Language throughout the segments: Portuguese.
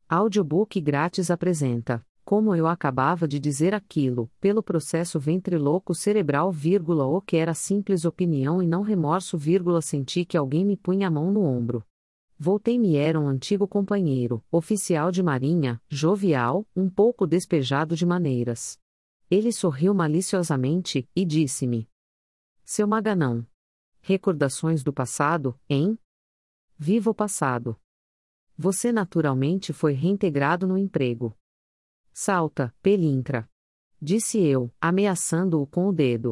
Audiobook grátis apresenta Como eu acabava de dizer aquilo, pelo processo ventriloco cerebral, o que era simples opinião e não remorso, senti que alguém me punha a mão no ombro. Voltei-me, era um antigo companheiro, oficial de marinha, jovial, um pouco despejado de maneiras. Ele sorriu maliciosamente, e disse-me: Seu Maganão. Recordações do passado, hein? Viva o passado. Você naturalmente foi reintegrado no emprego. Salta, pelintra. Disse eu, ameaçando-o com o dedo.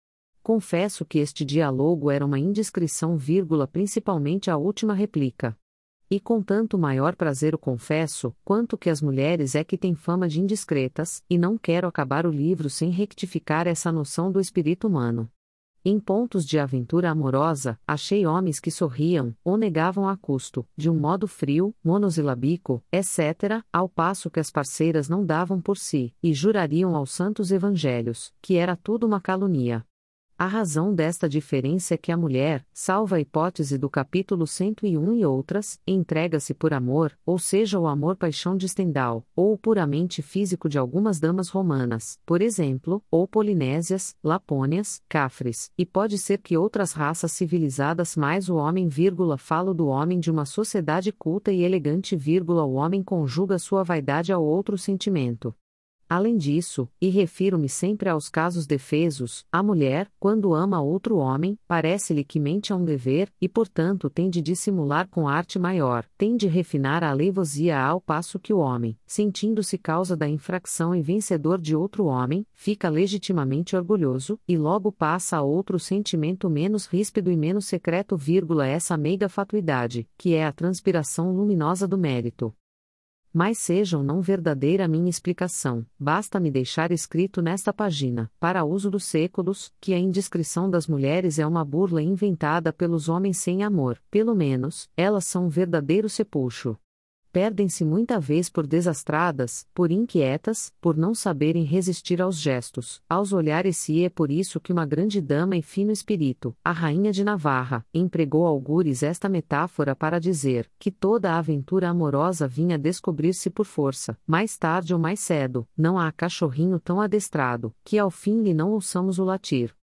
Confesso que este diálogo era uma indiscrição, principalmente a última réplica. E com tanto maior prazer o confesso, quanto que as mulheres é que têm fama de indiscretas, e não quero acabar o livro sem rectificar essa noção do espírito humano. Em pontos de aventura amorosa, achei homens que sorriam, ou negavam a custo, de um modo frio, monossilábico, etc., ao passo que as parceiras não davam por si, e jurariam aos santos evangelhos, que era tudo uma calúnia. A razão desta diferença é que a mulher, salvo a hipótese do capítulo 101 e outras, entrega-se por amor, ou seja, o amor-paixão de Stendhal, ou o puramente físico de algumas damas romanas, por exemplo, ou polinésias, lapônias, cafres, e pode ser que outras raças civilizadas, mais o homem, falo do homem de uma sociedade culta e elegante, o homem conjuga sua vaidade ao outro sentimento. Além disso, e refiro-me sempre aos casos defesos, a mulher, quando ama outro homem, parece-lhe que mente a um dever, e portanto tem de dissimular com arte maior, tem de refinar a alevosía, ao passo que o homem, sentindo-se causa da infração e vencedor de outro homem, fica legitimamente orgulhoso, e logo passa a outro sentimento menos ríspido e menos secreto, essa meiga fatuidade, que é a transpiração luminosa do mérito. Mas seja ou não verdadeira a minha explicação, basta-me deixar escrito nesta página, para uso dos séculos, que a indiscrição das mulheres é uma burla inventada pelos homens sem amor, pelo menos, elas são um verdadeiro sepulcro. Perdem-se muita vez por desastradas, por inquietas, por não saberem resistir aos gestos, aos olhares, e é por isso que uma grande dama e fino espírito, a rainha de Navarra, empregou algures esta metáfora para dizer que toda a aventura amorosa vinha descobrir-se por força, mais tarde ou mais cedo, não há cachorrinho tão adestrado, que ao fim lhe não ouçamos o latir.